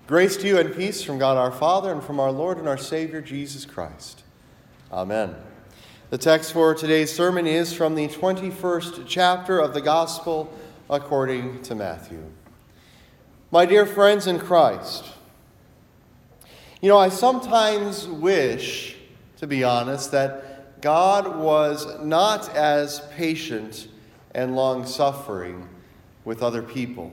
Grace to you and peace from God our Father and from our Lord and our Savior, Jesus Christ. Amen. The text for today's sermon is from the 21st chapter of the Gospel according to Matthew. My dear friends in Christ, I sometimes wish, to be honest, that God was not as patient and long-suffering with other people.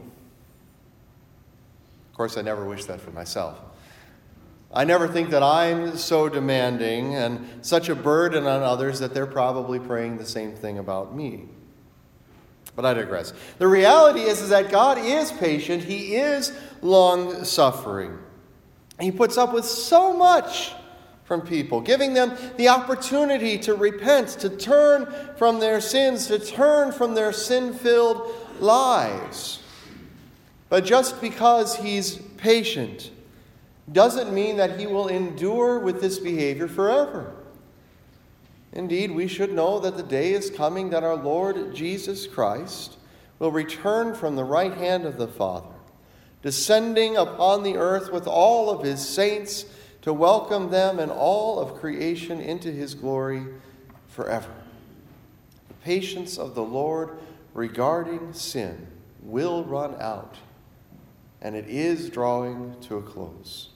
Of course, I never wish that for myself. I never think that I'm so demanding and such a burden on others that they're probably praying the same thing about me. But I digress. The reality is that God is patient. He is long-suffering. He puts up with so much from people, giving them the opportunity to repent, to turn from their sins, to turn from their sin-filled lives. But just because he's patient doesn't mean that he will endure with this behavior forever. Indeed, we should know that the day is coming that our Lord Jesus Christ will return from the right hand of the Father, descending upon the earth with all of his saints to welcome them and all of creation into his glory forever. The patience of the Lord regarding sin will run out, and it is drawing to a close.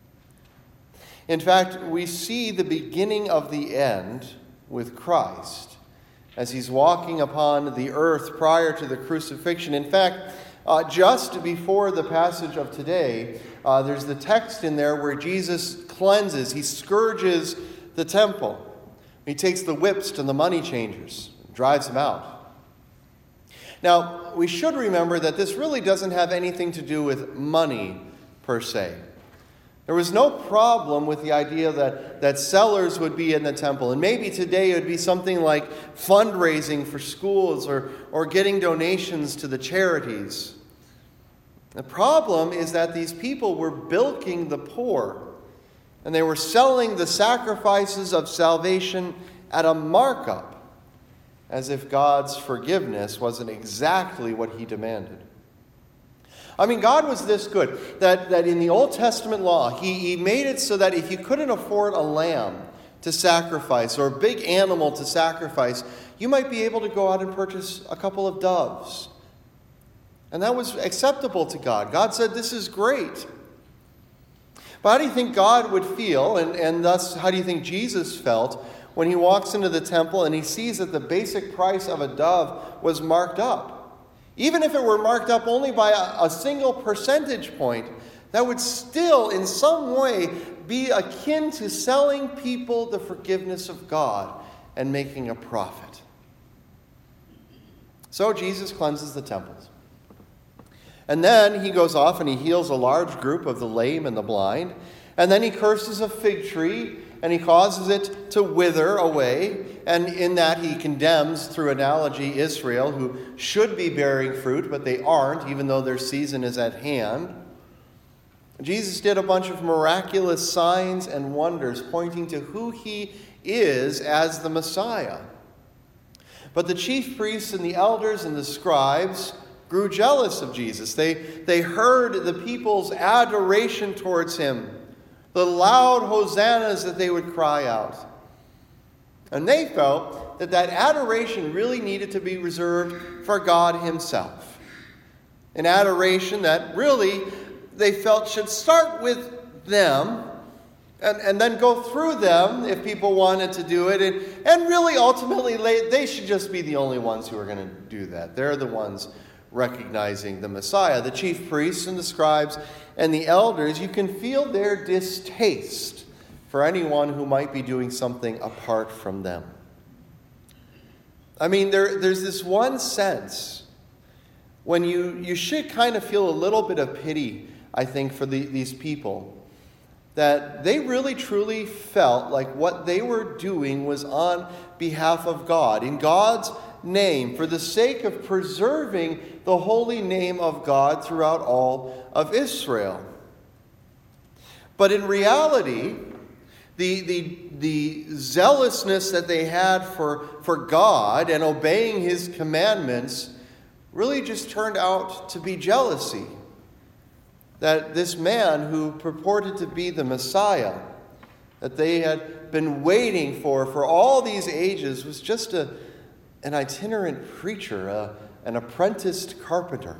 In fact, we see the beginning of the end with Christ as he's walking upon the earth prior to the crucifixion. In fact, just before the passage of today, there's the text in there where Jesus cleanses, he scourges the temple. He takes the whips to the money changers, drives them out. Now, we should remember that this really doesn't have anything to do with money per se. There was no problem with the idea that sellers would be in the temple. And maybe today it would be something like fundraising for schools or getting donations to the charities. The problem is that these people were bilking the poor, and they were selling the sacrifices of salvation at a markup, as if God's forgiveness wasn't exactly what he demanded. God was this good, that in the Old Testament law, he made it so that if you couldn't afford a lamb to sacrifice or a big animal to sacrifice, you might be able to go out and purchase a couple of doves. And that was acceptable to God. God said, this is great. But how do you think God would feel, and thus how do you think Jesus felt, when he walks into the temple and he sees that the basic price of a dove was marked up? Even if it were marked up only by a single percentage point, that would still in some way be akin to selling people the forgiveness of God and making a profit. So Jesus cleanses the temples. And then he goes off and he heals a large group of the lame and the blind. And then he curses a fig tree and he causes it to wither away. And in that he condemns, through analogy, Israel, who should be bearing fruit, but they aren't, even though their season is at hand. Jesus did a bunch of miraculous signs and wonders, pointing to who he is as the Messiah. But the chief priests and the elders and the scribes grew jealous of Jesus. They heard the people's adoration towards him, the loud hosannas that they would cry out. And they felt that adoration really needed to be reserved for God himself. An adoration that really they felt should start with them and then go through them if people wanted to do it. And really ultimately they should just be the only ones who are going to do that. They're the ones recognizing the Messiah. The chief priests and the scribes and the elders, you can feel their distaste for anyone who might be doing something apart from them. There's this one sense when you should kind of feel a little bit of pity, I think, for these people, that they really truly felt like what they were doing was on behalf of God, in God's name, for the sake of preserving the holy name of God throughout all of Israel. But in reality, the zealousness that they had for God and obeying his commandments really just turned out to be jealousy. that this man who purported to be the Messiah, that they had been waiting for all these ages, was just an itinerant preacher, an apprenticed carpenter.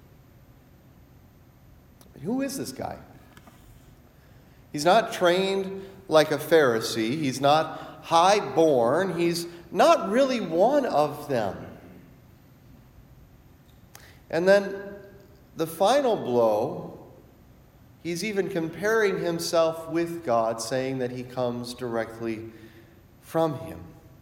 Who is this guy? He's not trained like a Pharisee. He's not high-born. He's not really one of them. And then the final blow, he's even comparing himself with God, saying that he comes directly from him.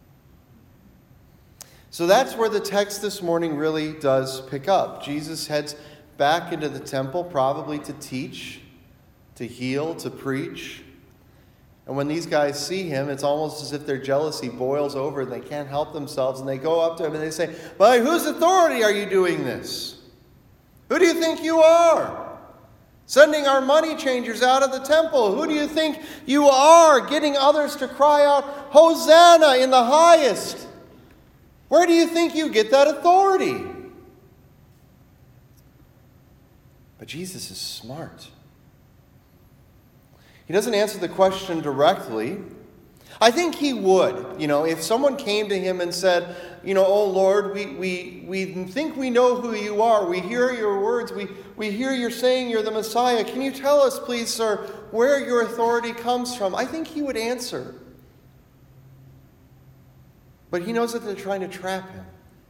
So that's where the text this morning really does pick up. Jesus heads back into the temple, probably to teach, to heal, to preach. And when these guys see him, it's almost as if their jealousy boils over and they can't help themselves. And they go up to him and they say, "By whose authority are you doing this? Who do you think you are? Sending our money changers out of the temple. Who do you think you are? Getting others to cry out, 'Hosanna in the highest.' Where do you think you get that authority?" But Jesus is smart. He doesn't answer the question directly. I think he would. If someone came to him and said, "Oh Lord, we think we know who you are. We hear your words. We hear you're saying you're the Messiah. Can you tell us, please, sir, where your authority comes from?" I think he would answer. But he knows that they're trying to trap him.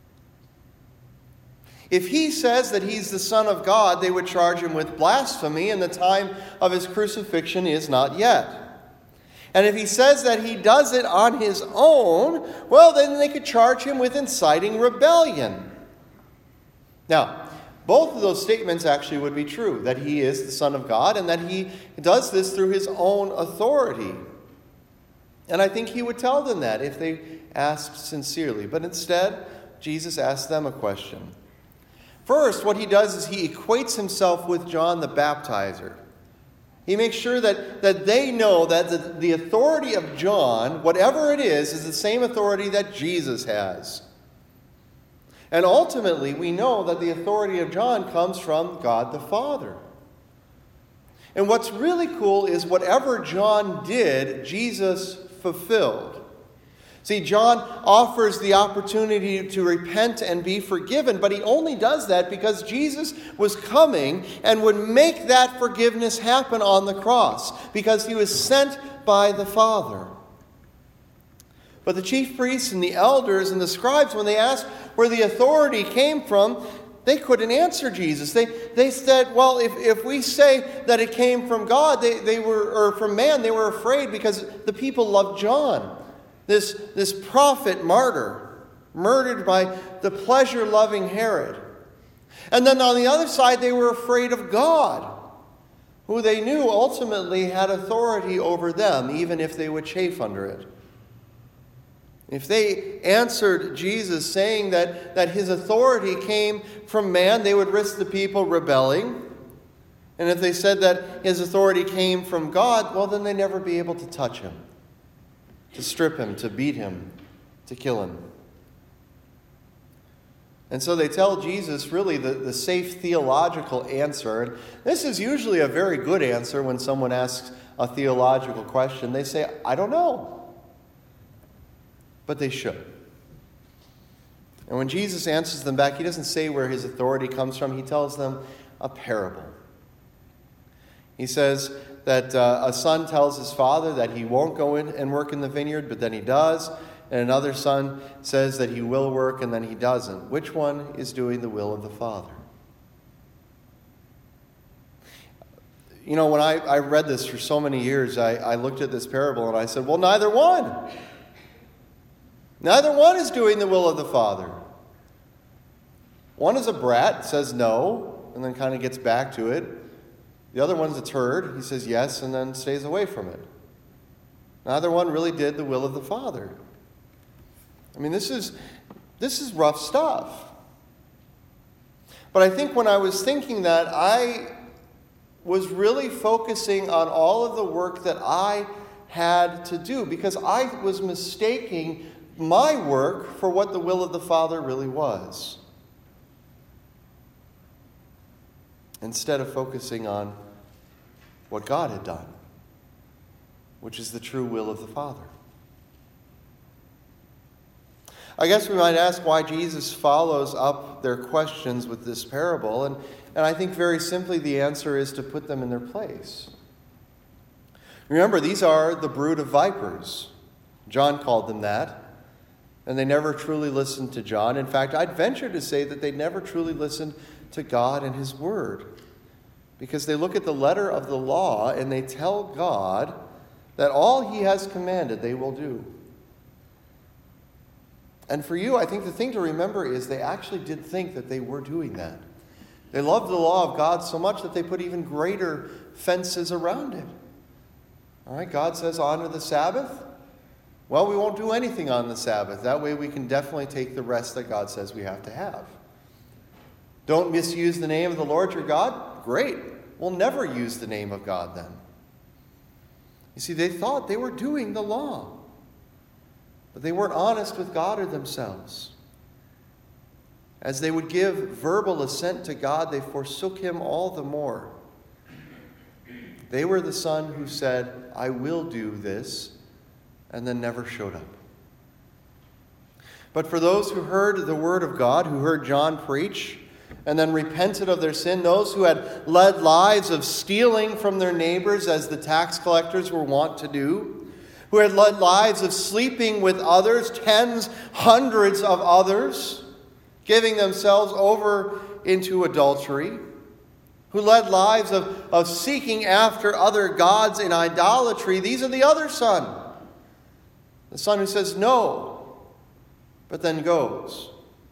If he says that he's the Son of God, they would charge him with blasphemy, and the time of his crucifixion is not yet. And if he says that he does it on his own, well, then they could charge him with inciting rebellion. Now, both of those statements actually would be true, that he is the Son of God and that he does this through his own authority. And I think he would tell them that if they asked sincerely. But instead, Jesus asked them a question. First, what he does is he equates himself with John the Baptizer. He makes sure that they know that the authority of John, whatever it is the same authority that Jesus has. And ultimately, we know that the authority of John comes from God the Father. And what's really cool is whatever John did, Jesus fulfilled. See, John offers the opportunity to repent and be forgiven, but he only does that because Jesus was coming and would make that forgiveness happen on the cross, because he was sent by the Father. But the chief priests and the elders and the scribes, when they asked where the authority came from, they couldn't answer Jesus. They said, well, if we say that it came from God, or from man, they were afraid because the people loved John. This prophet martyr, murdered by the pleasure-loving Herod. And then on the other side, they were afraid of God, who they knew ultimately had authority over them, even if they would chafe under it. If they answered Jesus saying that his authority came from man, they would risk the people rebelling. And if they said that his authority came from God, well, then they'd never be able to touch him, to strip him, to beat him, to kill him. And so they tell Jesus really the safe theological answer. And this is usually a very good answer when someone asks a theological question. They say, "I don't know." But they should. And when Jesus answers them back, he doesn't say where his authority comes from. He tells them a parable. He says that a son tells his father that he won't go in and work in the vineyard, but then he does. And another son says that he will work and then he doesn't. Which one is doing the will of the Father? When I read this for so many years, I looked at this parable and I said, well, neither one. Neither one is doing the will of the Father. One is a brat, says no, and then kind of gets back to it. The other one's a turd. He says yes and then stays away from it. Neither one really did the will of the Father. I mean, this is rough stuff. But I think when I was thinking that, I was really focusing on all of the work that I had to do, because I was mistaking my work for what the will of the Father really was. instead of focusing on what God had done, which is the true will of the Father. I guess we might ask why Jesus follows up their questions with this parable, and I think very simply the answer is to put them in their place. Remember, these are the brood of vipers. John called them that, and they never truly listened to John. In fact, I'd venture to say that they never truly listened to God and His Word, because they look at the letter of the law and they tell God that all He has commanded they will do. And for you, I think the thing to remember is they actually did think that they were doing that. They loved the law of God so much that they put even greater fences around it. All right, God says honor the Sabbath. Well, we won't do anything on the Sabbath. That way we can definitely take the rest that God says we have to have. Don't misuse the name of the Lord your God. Great. We'll never use the name of God then. You see, they thought they were doing the law, but they weren't honest with God or themselves. As they would give verbal assent to God, they forsook Him all the more. They were the son who said, I will do this, and then never showed up. But for those who heard the word of God, who heard John preach, and then repented of their sin, those who had led lives of stealing from their neighbors as the tax collectors were wont to do, who had led lives of sleeping with others, tens, hundreds of others, giving themselves over into adultery, who led lives of seeking after other gods in idolatry, these are the other son. The son who says no, but then goes.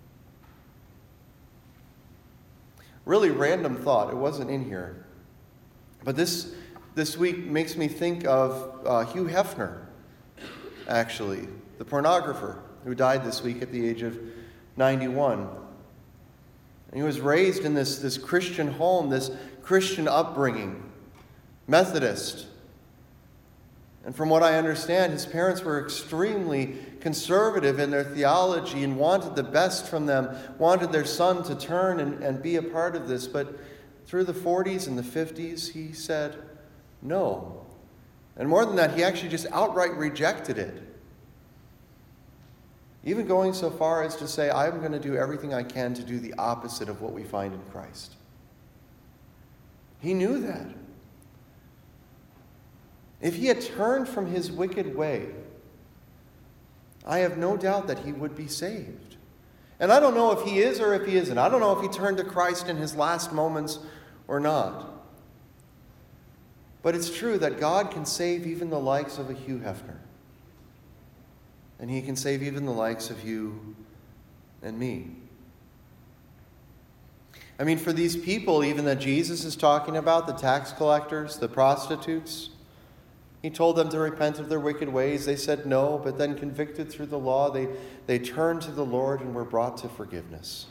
Really random thought. It wasn't in here. But this week makes me think of Hugh Hefner, actually, the pornographer who died this week at the age of 91. And he was raised in this Christian home, this Christian upbringing, Methodist. And from what I understand, his parents were extremely conservative in their theology and wanted the best from them, wanted their son to turn and be a part of this. But through the 40s and the 50s, he said no. And more than that, he actually just outright rejected it. Even going so far as to say, I'm going to do everything I can to do the opposite of what we find in Christ. He knew that. If he had turned from his wicked way, I have no doubt that he would be saved. And I don't know if he is or if he isn't. I don't know if he turned to Christ in his last moments or not. But it's true that God can save even the likes of a Hugh Hefner. And He can save even the likes of you and me. I mean, for these people, even that Jesus is talking about, the tax collectors, the prostitutes, He told them to repent of their wicked ways. They said no, but then convicted through the law, they turned to the Lord and were brought to forgiveness.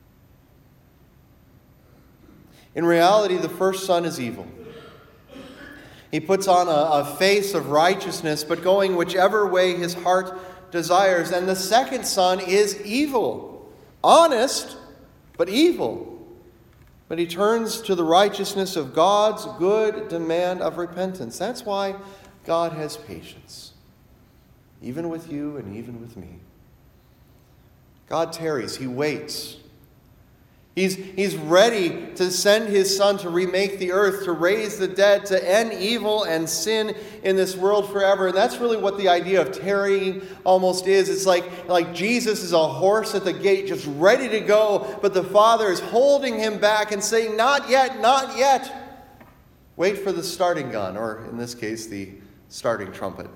In reality, the first son is evil. He puts on a face of righteousness, but going whichever way his heart desires. And the second son is evil. Honest, but evil. But he turns to the righteousness of God's good demand of repentance. That's why God has patience, even with you and even with me. God tarries. He waits. He's ready to send His Son to remake the earth, to raise the dead, to end evil and sin in this world forever. And that's really what the idea of tarrying almost is. It's like Jesus is a horse at the gate, just ready to go, but the Father is holding him back and saying, not yet, not yet. Wait for the starting gun, or in this case, the starting trumpet.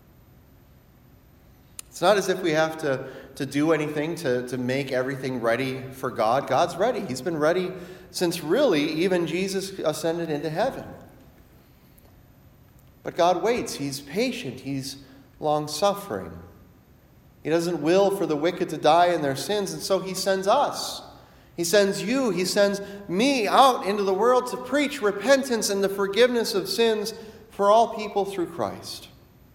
It's not as if we have to do anything to make everything ready for God. God's ready. He's been ready since really even Jesus ascended into heaven. But God waits. He's patient. He's long-suffering. He doesn't will for the wicked to die in their sins, and so He sends us. He sends you. He sends me out into the world to preach repentance and the forgiveness of sins for all people through Christ.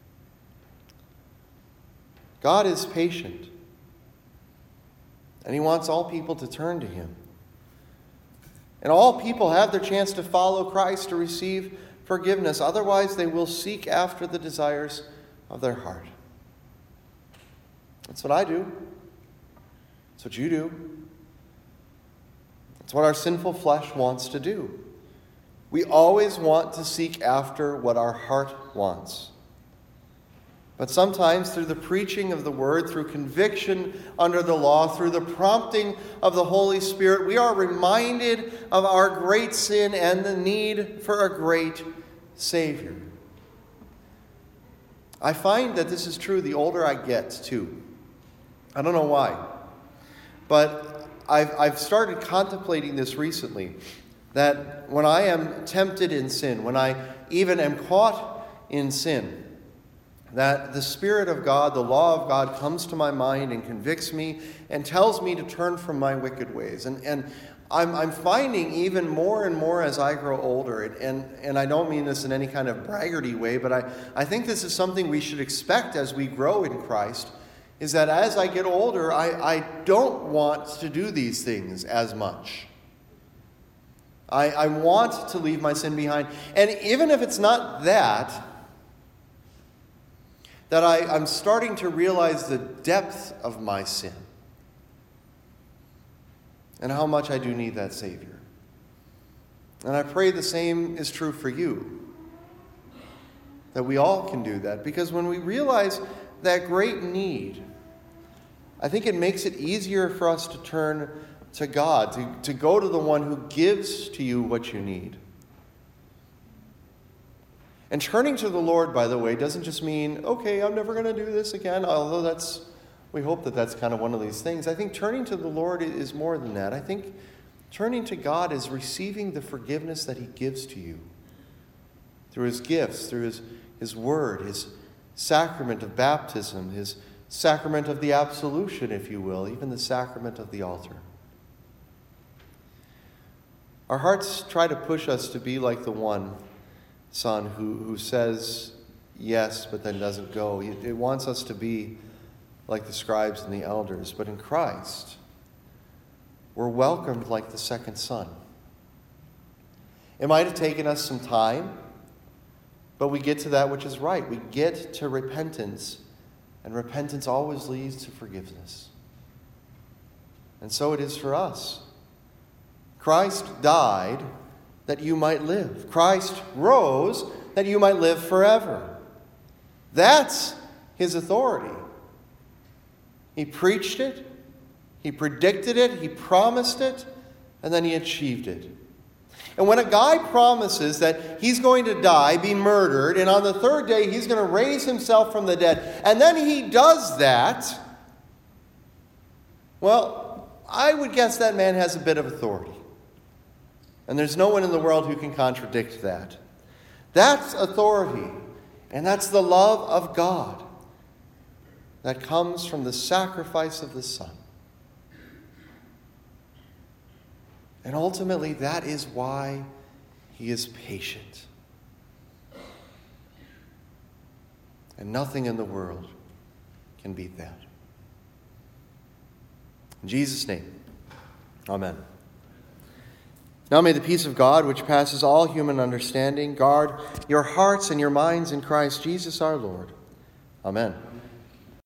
God is patient, and He wants all people to turn to Him. And all people have their chance to follow Christ, to receive forgiveness. Otherwise, they will seek after the desires of their heart. That's what I do. That's what you do. That's what our sinful flesh wants to do. We always want to seek after what our heart wants. But sometimes through the preaching of the word, through conviction under the law, through the prompting of the Holy Spirit, we are reminded of our great sin and the need for a great Savior. I find that this is true the older I get, too. I don't know why. But I've started contemplating this recently, that when I am tempted in sin, when I even am caught in sin, that the Spirit of God, the law of God, comes to my mind and convicts me and tells me to turn from my wicked ways. And I'm finding even more and more as I grow older, and I don't mean this in any kind of braggarty way, but I think this is something we should expect as we grow in Christ, is that as I get older, I don't want to do these things as much. I want to leave my sin behind. And even if it's not that I'm starting to realize the depth of my sin and how much I do need that Savior. And I pray the same is true for you, that we all can do that, because when we realize that great need, I think it makes it easier for us to turn to God, to go to the one who gives to you what you need. And turning to the Lord, by the way, doesn't just mean, okay, I'm never going to do this again, although we hope that that's kind of one of these things. I think turning to the Lord is more than that. I think turning to God is receiving the forgiveness that He gives to you through His gifts, through His Word, His sacrament of baptism, His sacrament of the absolution, if you will, even the sacrament of the altar. Our hearts try to push us to be like the one son who says yes, but then doesn't go. It wants us to be like the scribes and the elders. But in Christ, we're welcomed like the second son. It might have taken us some time, but we get to that which is right. We get to repentance, and repentance always leads to forgiveness. And so it is for us. Christ died that you might live. Christ rose that you might live forever. That's His authority. He preached it, He predicted it, He promised it, and then He achieved it. And when a guy promises that he's going to die, be murdered, and on the third day he's going to raise himself from the dead, and then he does that, well, I would guess that man has a bit of authority. And there's no one in the world who can contradict that. That's authority, and that's the love of God that comes from the sacrifice of the Son. And ultimately, that is why He is patient. And nothing in the world can beat that. In Jesus' name, amen. Now may the peace of God, which passes all human understanding, guard your hearts and your minds in Christ Jesus our Lord. Amen.